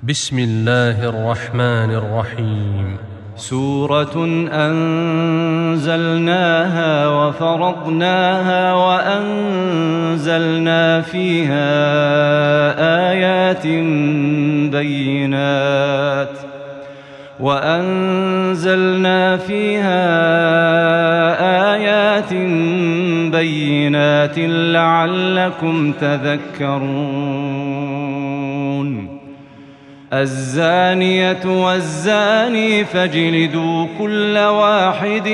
بسم الله الرحمن الرحيم. سورة أنزلناها وفرضناها وأنزلنا فيها آيات بينات لعلكم تذكرون. الزانية والزاني فاجلدوا كل واحد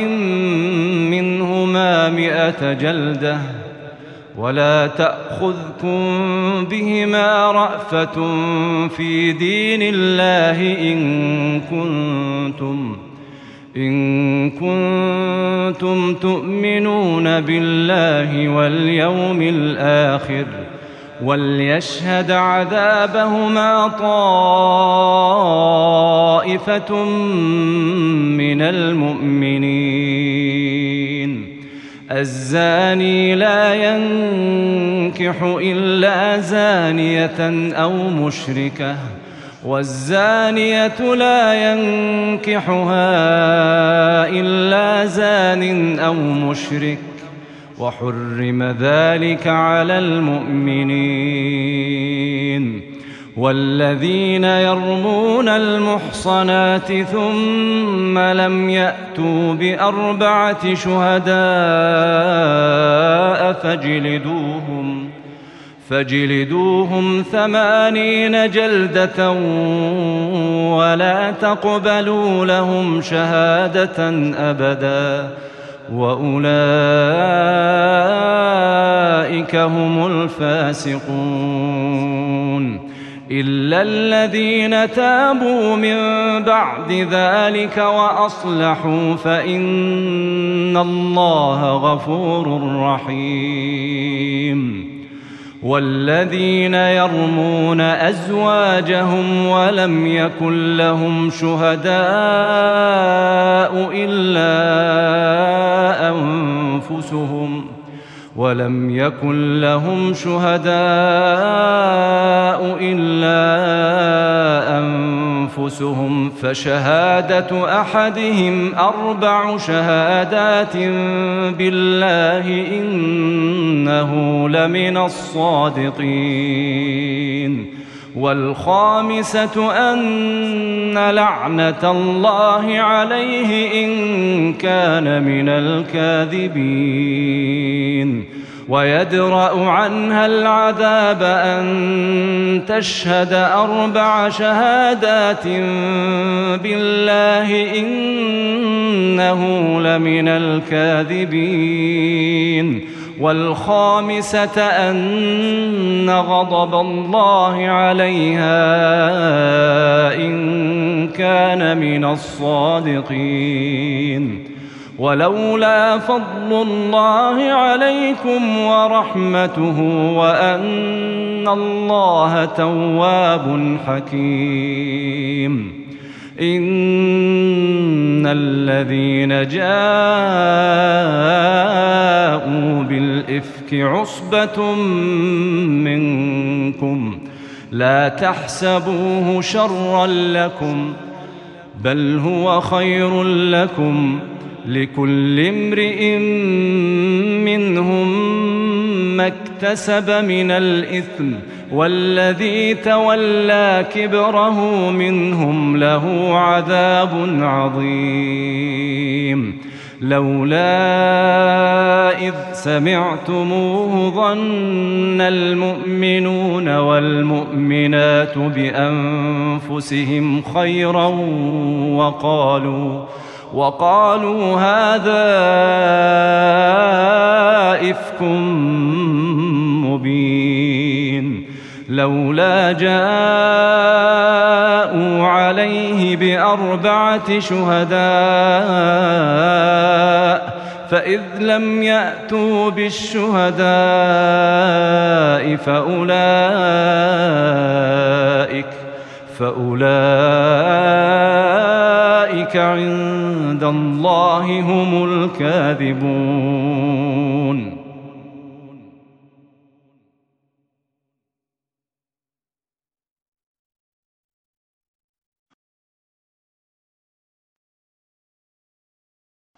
منهما 100 جلدة ولا تأخذكم بهما رأفة في دين الله إن كنتم تؤمنون بالله واليوم الآخر، وليشهد عذابهما طائفة من المؤمنين. الزاني لا ينكح إلا زانية أو مشركة، والزانية لا ينكحها إلا زان أو مشرك، وحرم ذلك على المؤمنين. والذين يرمون المحصنات ثم لم يأتوا ب4 شهداء فاجلدوهم 80 جلدة ولا تقبلوا لهم شهادة أبدا، وأولئك هم الفاسقون. إلا الذين تابوا من بعد ذلك وأصلحوا فإن الله غفور رحيم. والذين يرمون أزواجهم ولم يكن لهم شهداء إلا أنفسهم فشهادة أحدهم 4 شهادات بالله إنه لمن الصادقين. والخامسة أن لعنة الله عليه إن كان من الكاذبين. ويدرأ عنها العذاب أن تشهد 4 شهادات بالله إنه لمن الكاذبين. والخامسة أن غضب الله عليها إن كان من الصادقين. ولولا فضل الله عليكم ورحمته وأن الله تواب حكيم. إن الذين جاءوا بالإفك عصبة منكم لا تحسبوه شرا لكم بل هو خير لكم، لكل امرئ منهم ما اكتسب من الإثم، والذي تولى كبره منهم له عذاب عظيم. لولا إذ سمعتموه ظن المؤمنون والمؤمنات بأنفسهم خيرا وقالوا هذا إفك مبين. لولا جاءوا عليه ب4 شهداء فإذ لم يأتوا بالشهداء فأولئك عند الله هم الكاذبون.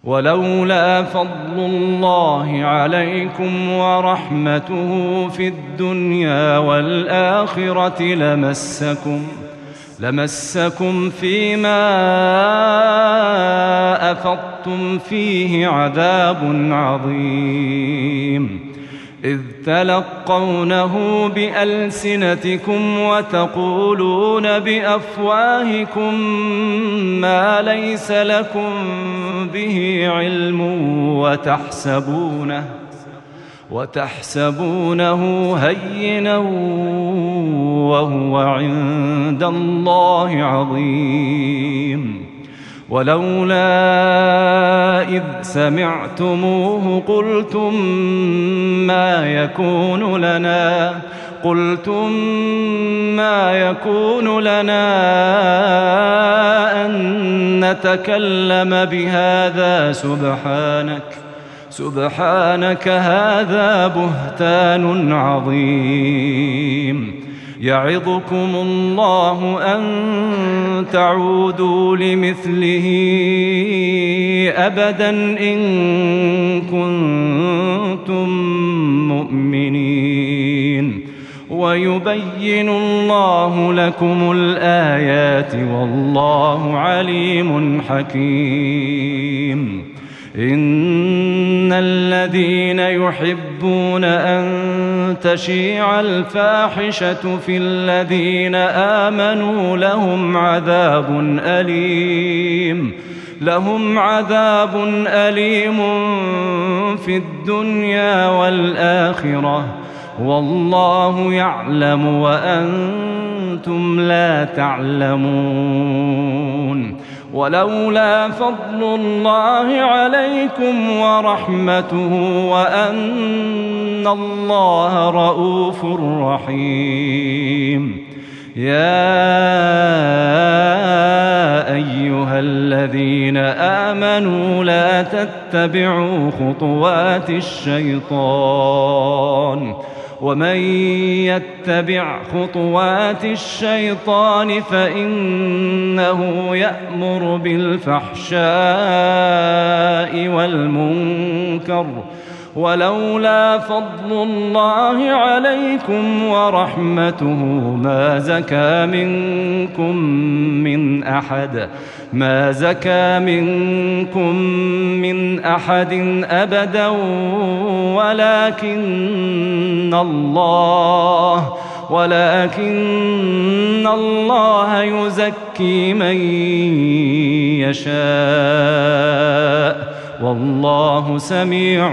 ولولا فضل الله عليكم ورحمته في الدنيا والآخرة لمسكم فيما أفضتم فيه عذاب عظيم إذ تلقونه بألسنتكم وتقولون بأفواهكم ما ليس لكم به علم وتحسبونه هينا وهو عند الله عظيم ولولا إذ سمعتموه قلتم ما يكون لنا أن نتكلم بهذا سبحانك هذا بهتان عظيم يعظكم الله أن تعودوا لمثله أبدا إن كنتم مؤمنين ويبين الله لكم الآيات والله عليم حكيم إن الذين يحبون أن تشيع الفاحشة في الذين آمنوا لهم عذاب أليم في الدنيا والآخرة والله يعلم وأنتم لا تعلمون ولولا فضل الله عليكم ورحمته وأن الله رؤوف رحيم يا أيها الذين آمنوا لا تتبعوا خطوات الشيطان ومن يتبع خطوات الشيطان فإنه يأمر بالفحشاء والمنكر ولولا فضل الله عليكم ورحمته ما زكى منكم من أحد أبدا ولكن الله يزكي من يشاء والله سميع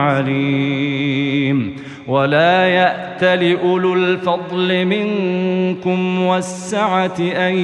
عليم ولا يأتل أولو الفضل منكم والسعة أن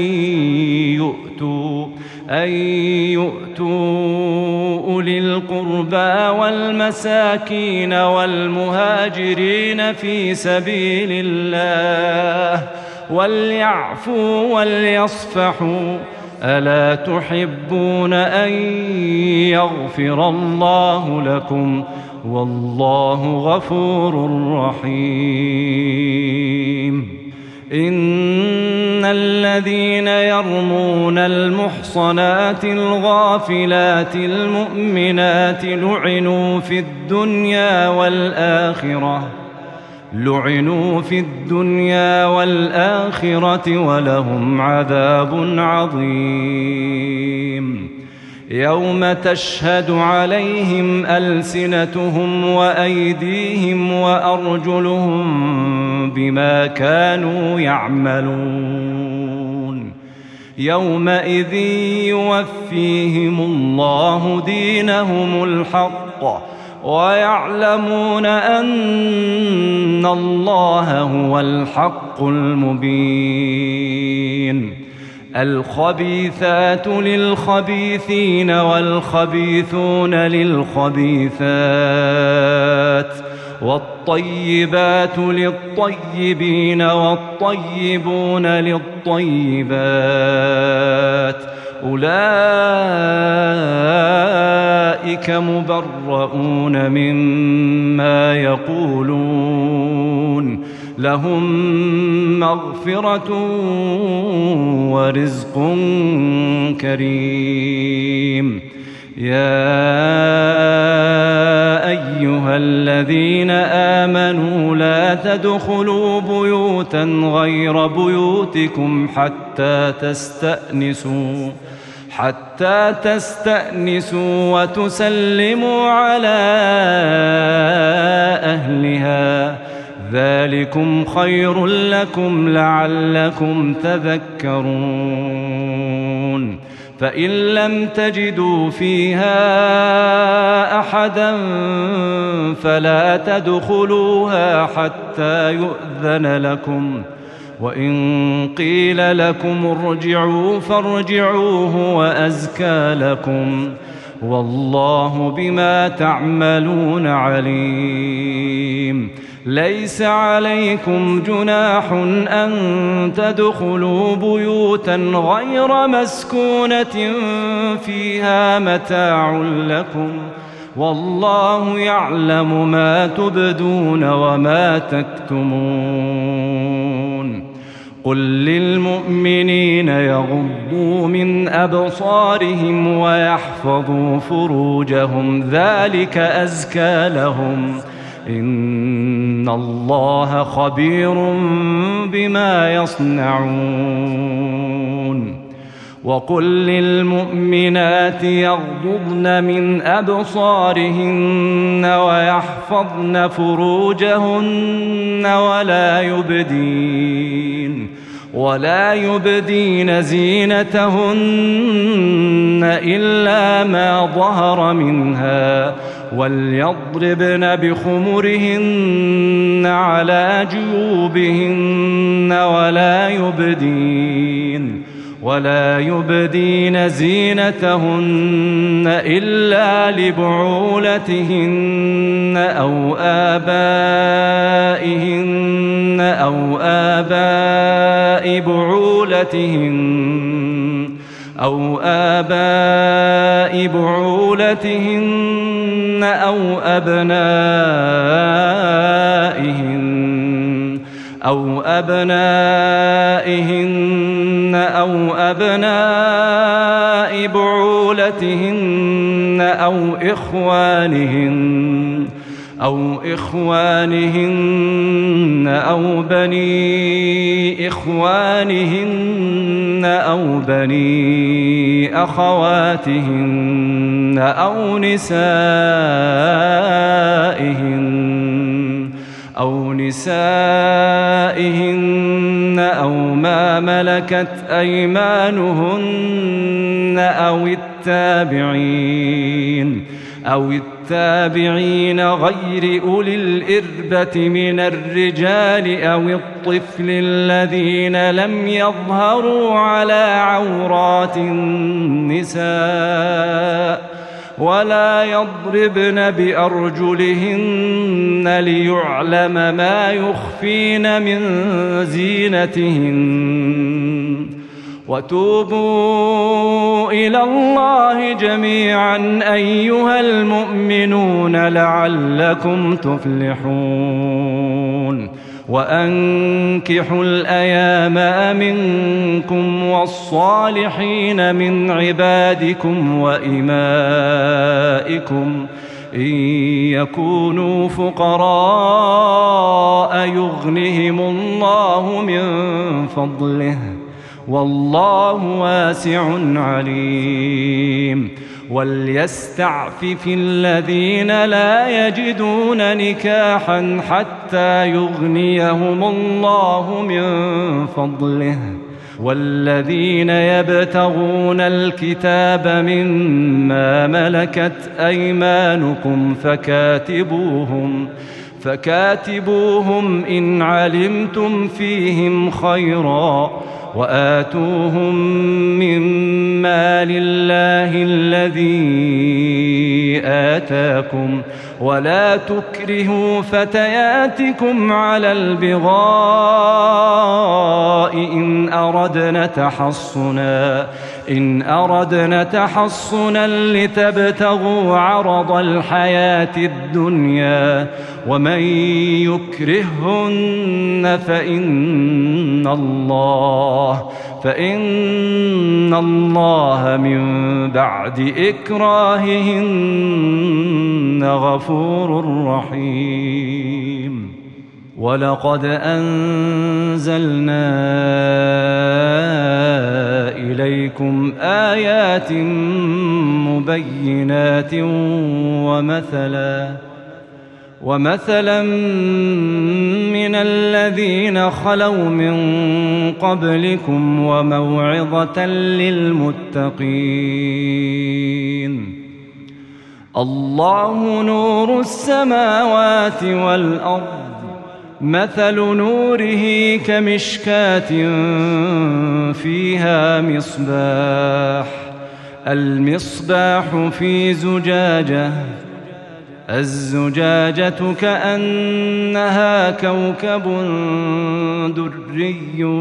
يؤتوا أولي القربى والمساكين والمهاجرين في سبيل الله وليعفوا وليصفحوا ألا تحبون أن يغفر الله لكم والله غفور رحيم إن الذين يرمون المحصنات الغافلات المؤمنات لعنوا في الدنيا والآخرة ولهم عذاب عظيم يوم تشهد عليهم ألسنتهم وأيديهم وأرجلهم بما كانوا يعملون يومئذ يوفيهم الله دينهم الحق ويعلمون أن الله هو الحق المبين الخبيثات للخبيثين والخبيثون للخبيثات والطيبات للطيبين والطيبون للطيبات أولئك مبرؤون مما يقولون لهم مغفرة ورزق كريم يا أيها الذين آمنوا لا تدخلوا بيوتا غير بيوتكم حتى تستأنسوا وتسلموا على أهلها، ذلكم خير لكم لعلكم تذكرون. فإن لم تجدوا فيها أحدا فلا تدخلوها حتى يؤذن لكم، وإن قيل لكم ارجعوا فارجعوا هو أزكى لكم، والله بما تعملون عليم. ليس عليكم جناح أن تدخلوا بيوتا غير مسكونة فيها متاع لكم، والله يعلم ما تبدون وما تكتمون. قل للمؤمنين يغضوا من أبصارهم ويحفظوا فروجهم، ذلك أزكى لهم، إن الله خبير بما يصنعون. وقل للمؤمنات يغضضن من أبصارهن ويحفظن فروجهن ولا يبدين زينتهن إلا ما ظهر منها، وليضربن بخمرهن على جيوبهن ولا يبدين زينتهن إلا لبعولتهن أو آبائهن أو آباء بعولتهن أو أبنائهن أو أبناء بعولتهن أو إخوانهن أو بني إخوانهن أو بني أخواتهن أو نسائهن أو ما ملكت أيمانهن أو التابعين غير أولي الإربة من الرجال أو الطفل الذين لم يظهروا على عورات النساء، ولا يضربن بأرجلهن ليعلم ما يخفين من زينتهن. وتوبوا إلى الله جميعا أيها المؤمنون لعلكم تفلحون. وأنكحوا الأيام منكم والصالحين من عبادكم وإمائكم إن يكونوا فقراء يغنهم الله من فضله، والله واسع عليم. وليستعفف الذين لا يجدون نكاحا حتى يغنيهم الله من فضله، والذين يبتغون الكتاب مما ملكت أيمانكم فكاتبوهم إن علمتم فيهم خيرا، وآتوهم مما لله الذي آتاكم، ولا تكرهوا فتياتكم على البغاء إن أردنا تحصنا لتبتغوا عرض الحياة الدنيا، ومن يكرههن فإن الله من بعد إكراههن غفور رحيم. ولقد أنزلنا إليكم آيات مبينات ومثلا من الذين خلوا من قبلكم وموعظة للمتقين. الله نور السماوات والأرض، مثل نوره كمشكاة فيها مصباح، المصباح في زجاجة، الزجاجة كأنها كوكب دري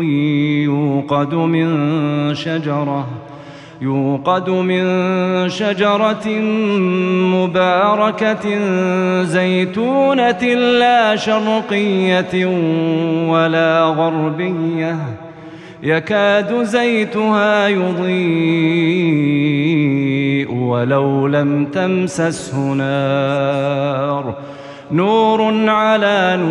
يوقد من شجرة مباركة زيتونة لا شرقية ولا غربية، يكاد زيتها يضيء ولو لم تمسسه نار، نور على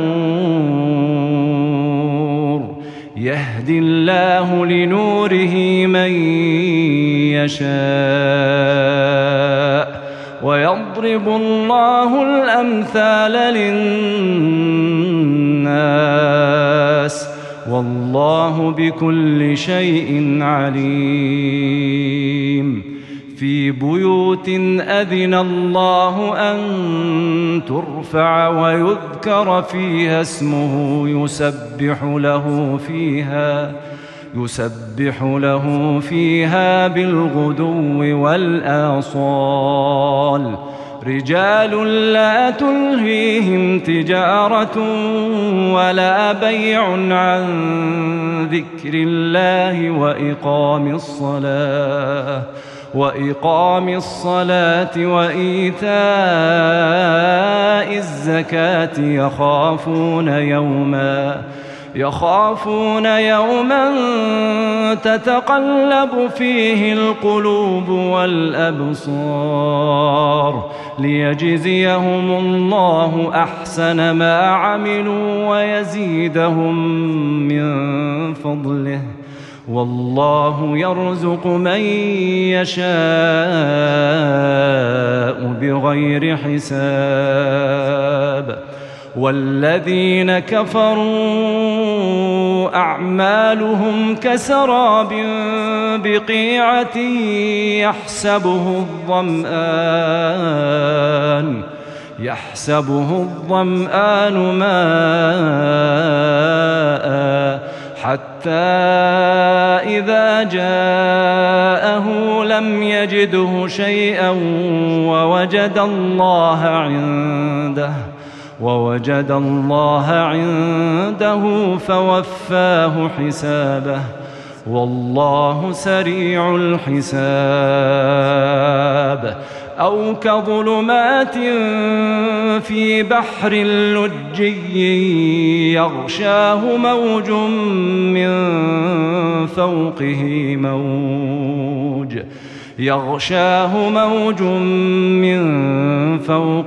نور، يهدي الله لنوره من يشاء، ويضرب الله الأمثال للناس، والله بكل شيء عليم. في بيوت أذن الله أن ترفع ويذكر فيها اسمه يسبح له فيها بالغدو والآصال، رجال لا تلهيهم تجارة ولا بيع عن ذكر الله وإقام الصلاة وإيتاء الزكاة، يخافون يوما تتقلب فيه القلوب والأبصار، ليجزيهم الله أحسن ما عملوا ويزيدهم من فضله، والله يرزق من يشاء بغير حساب. والذين كفروا أعمالهم كسراب بقيعة يحسبه الظمآن ماء حتى إذا جاءه لم يجده شيئا ووجد الله عنده فوفاه حسابه، والله سريع الحساب. أو كظلمات في بحر لجي يغشاه موج من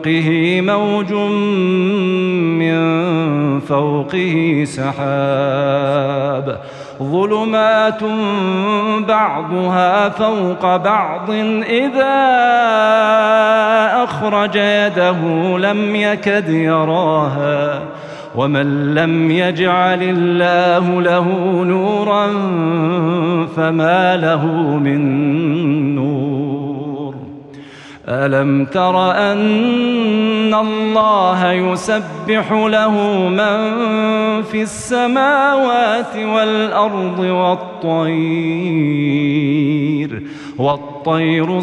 فوقه سحاب، ظلمات بعضها فوق بعض إذا أخرج يده لم يكد يراها، ومن لم يجعل الله له نورا فما له من نور. ألم تر أن الله يسبح له من في السماوات والأرض والطير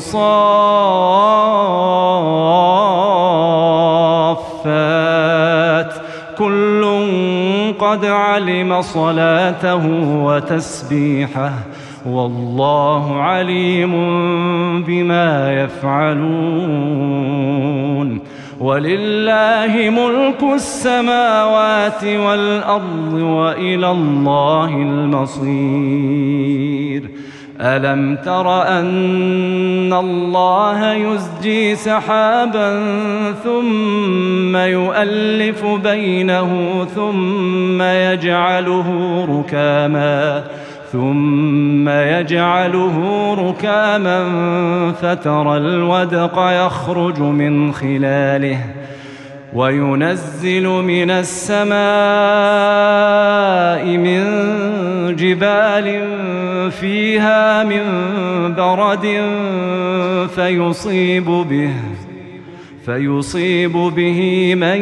صافات، كل قد علم صلاته وتسبيحه، والله عليم بما يفعلون. ولله ملك السماوات والأرض وإلى الله المصير. ألم تر أن الله يزجي سحابا ثم يؤلف بينه ثم يجعله ركاما فترى الودق يخرج من خلاله وينزل من السماء من جبال فيها من برد فيصيب به من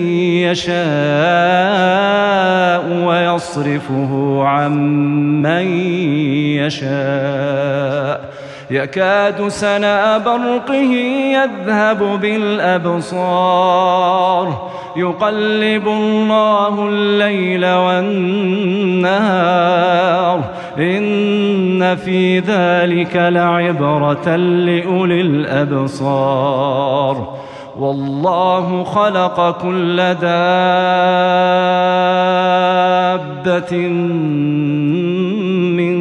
يشاء ويصرفه عن من يشاء يكاد سنا برقه يذهب بالأبصار يقلب الله الليل والنهار إن في ذلك لعبرة لأولي الأبصار. والله خلق كل دابة من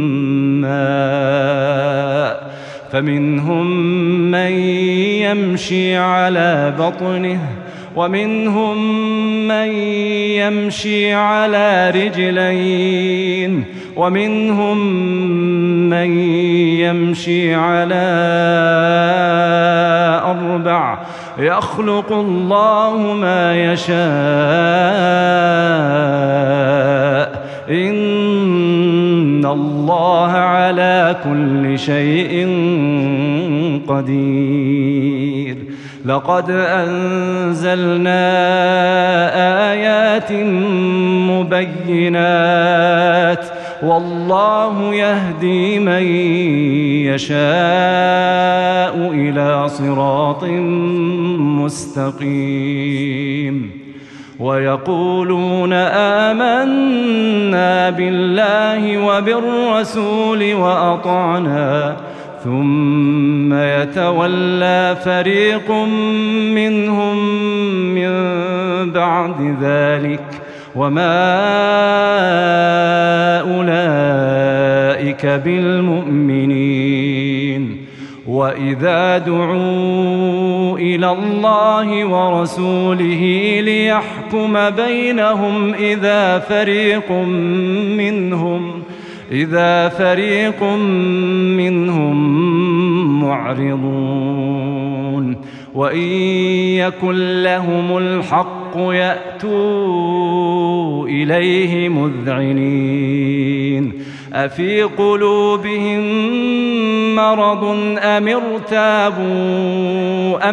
ماء فمنهم من يمشي على بطنه ومنهم من يمشي على رجلين ومنهم من يمشي على 4 يخلق الله ما يشاء إن الله على كل شيء قدير. لقد أنزلنا آيات مبينات والله يهدي من يشاء إلى صراط مستقيم. ويقولون آمنا بالله وبالرسول وأطعنا ثم يتولى فريق منهم من بعد ذلك وما أولئك بالمؤمنين. وإذا دعوا إلى الله ورسوله ليحكم بينهم إذا فريق منهم معرضون. وإن يكن لهم الحق يأتوا إليه مذعنين. أفي قلوبهم مرض أم ارتابوا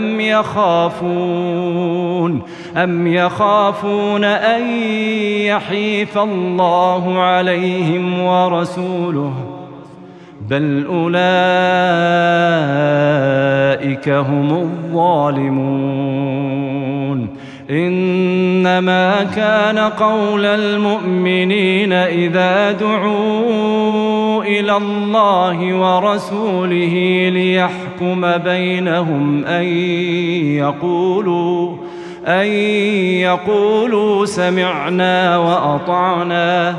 أم يخافون أن يحيف الله عليهم ورسوله بل أولئك هم الظالمون. إنما كان قول المؤمنين إذا دعوا إلى الله ورسوله ليحكم بينهم أن يقولوا سمعنا وأطعنا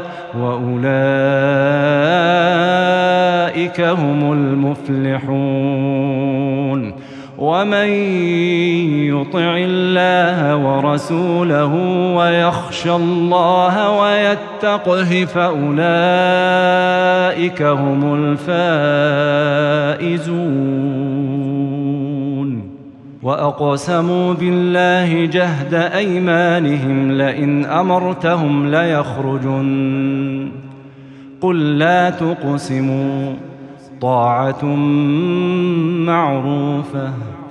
وأولئك هم المفلحون. ومن يطع الله ورسوله ويخشى الله ويتقه فأولئك هم الفائزون. وأقسموا بالله جهد أيمانهم لئن أمرتهم ليخرجن قل لا تقسموا طاعة معروفة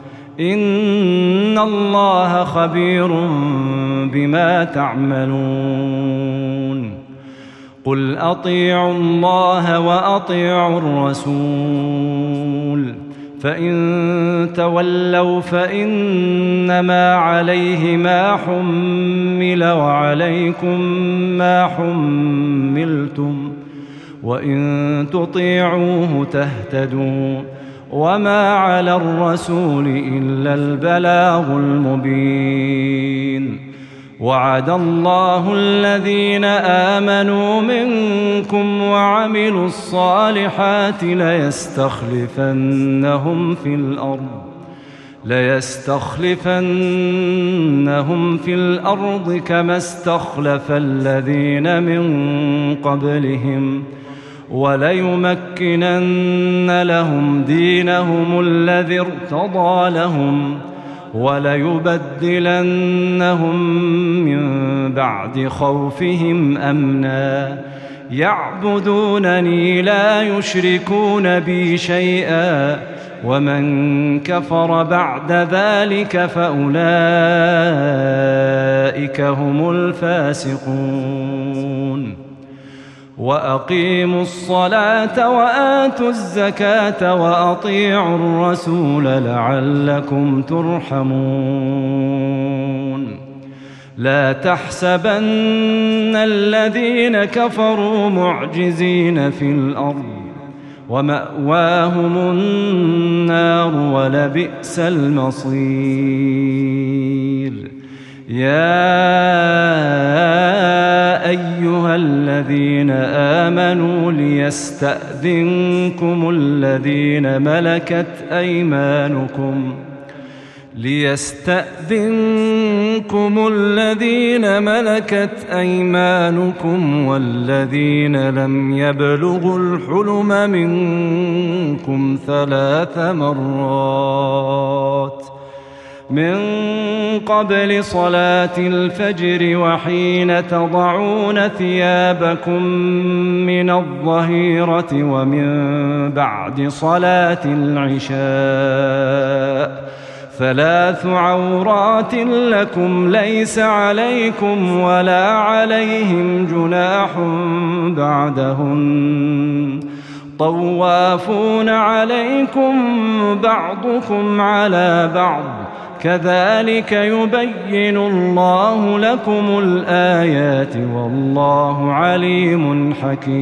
إن الله خبير بما تعملون. قل أطيعوا الله وأطيعوا الرسول فإن تولوا فإنما عليه ما حمل وعليكم ما حملتم وإن تطيعوه تهتدوا وما على الرسول إلا البلاغ المبين. وعد الله الذين آمنوا منكم وعملوا الصالحات ليستخلفنهم في الأرض كما استخلف الذين من قبلهم وليمكنن لهم دينهم الذي ارتضى لهم وليبدلنهم من بعد خوفهم أمنا يعبدونني لا يشركون بي شيئا ومن كفر بعد ذلك فأولئك هم الفاسقون. وأقيموا الصلاة وآتوا الزكاة وأطيعوا الرسول لعلكم ترحمون. لا تحسبن الذين كفروا معجزين في الأرض ومأواهم النار ولبئس المصير. يا أيها الذين آمنوا ليستأذنكم الذين ملكت أيمانكم والذين لم يبلغوا الحلم منكم 3 مرات من قبل صلاة الفجر وحين تضعون ثيابكم من الظهيرة ومن بعد صلاة العشاء 3 عورات لكم ليس عليكم ولا عليهم جناح بعدهن طوافون عليكم بعضكم على بعض كذلك يبين الله لكم الآيات والله عليم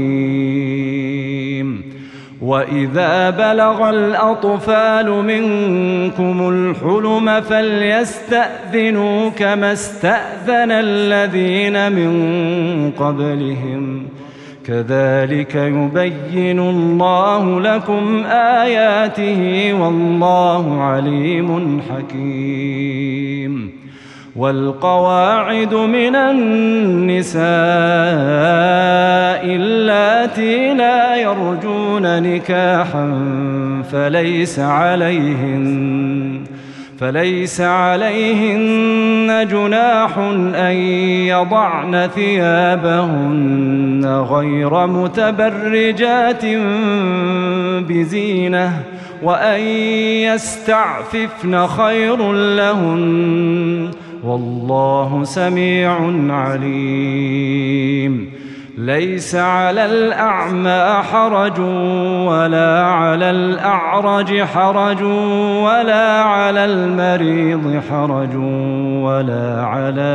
حكيم. وإذا بلغ الأطفال منكم الحلم فليستأذنوا كما استأذن الذين من قبلهم كذلك يبين الله لكم آياته والله عليم حكيم. والقواعد من النساء اللاتي لا يرجون نكاحا فليس عليهن جناح أن يضعن ثيابهن غير متبرجات بزينة وأن يستعففن خير لهن والله سميع عليم. ليس على الأعمى حرج ولا على الأعرج حرج ولا على المريض حرج ولا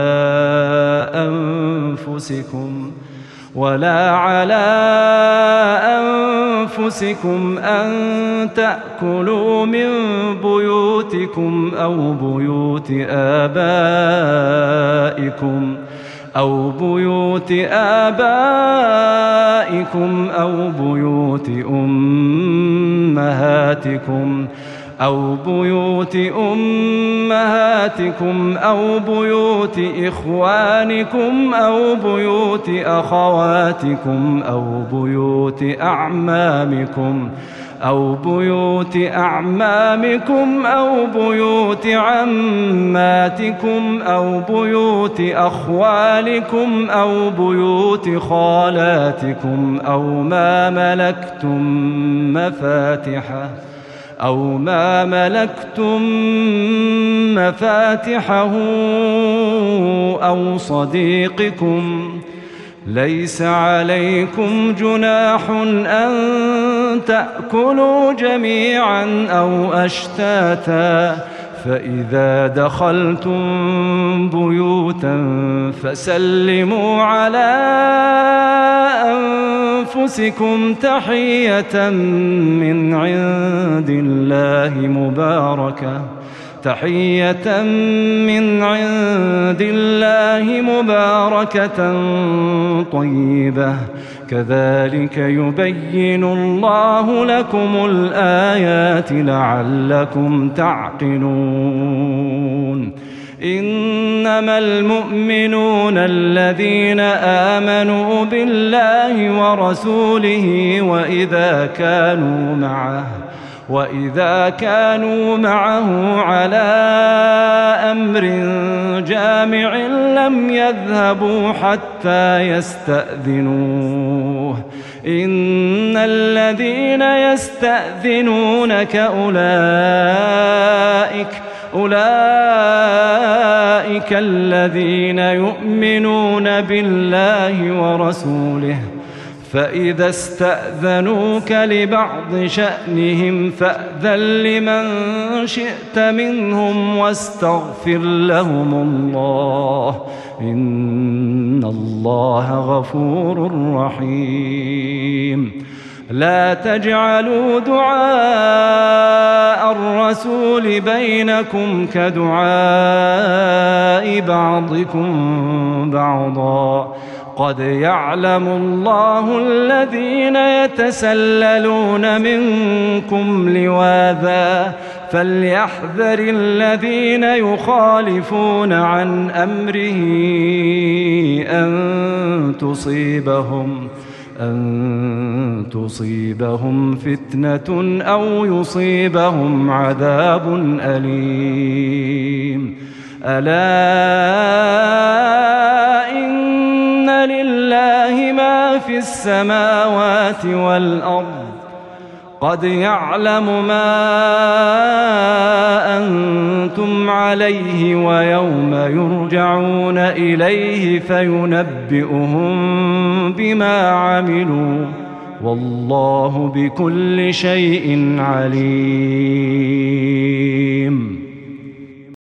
على أنفسكم أن تأكلوا من بيوتكم أو بيوت آبائكم أو بيوت أمهاتكم أو بيوت إخوانكم أو بيوت أخواتكم أو بيوت أعمامكم أو بيوت عماتكم أو بيوت أخوالكم أو بيوت خالاتكم أو ما ملكتم مفاتحه أو صديقكم. ليس عليكم جناح أن تأكلوا جميعا أو أشتاتا فإذا دخلتم بيوتا فسلموا على أنفسكم تحية من عند الله مباركة طيبة كذلك يبين الله لكم الآيات لعلكم تعقلون إنما المؤمنون الذين آمنوا بالله ورسوله وإذا كانوا معه على أمر جامع لم يذهبوا حتى يستأذنوه إن الذين يستأذنونك أولئك الذين يؤمنون بالله ورسوله فإذا استأذنوك لبعض شأنهم فأذن لمن شئت منهم واستغفر لهم الله إن الله غفور رحيم لا تجعلوا دعاء الرسول بينكم كدعاء بعضكم بعضا قد يعلم الله الذين يتسللون منكم لواذا فليحذر الذين يخالفون عن أمره أن تصيبهم فتنة أو يصيبهم عذاب أليم ألا إن لله ما في السماوات والأرض قد يعلم ما أنتم عليه ويوم يرجعون إليه فينبئهم بما عملوا والله بكل شيء عليم